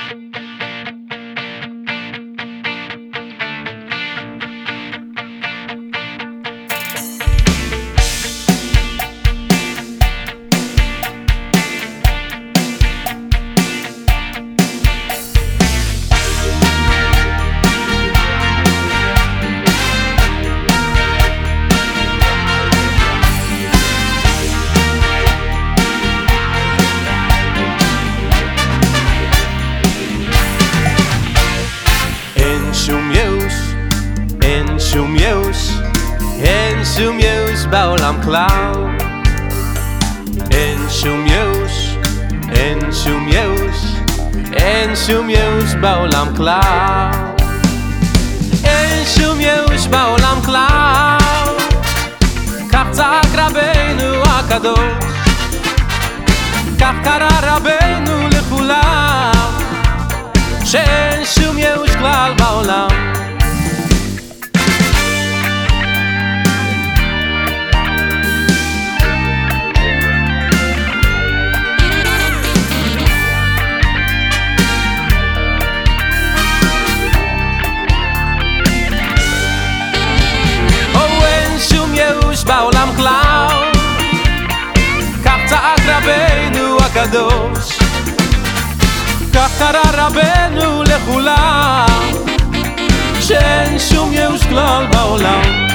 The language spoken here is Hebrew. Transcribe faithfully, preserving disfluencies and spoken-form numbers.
שום ייאוש, אין שום ייאוש, אין שום ייאוש בעולם כלל. אין שום ייאוש, אין שום ייאוש, אין שום ייאוש בעולם כלל. אין שום ייאוש בעולם כלל, כך צעק רבנו הקדוש, כך קרא רבנו לכולם, שאין שום ייאוש כלל בעולם. או אין שום ייאוש בעולם כלל, כך צעק רבנו הקדוש, כך קרא רבנו לכולם, שאין שום ייאוש כלל בעולם.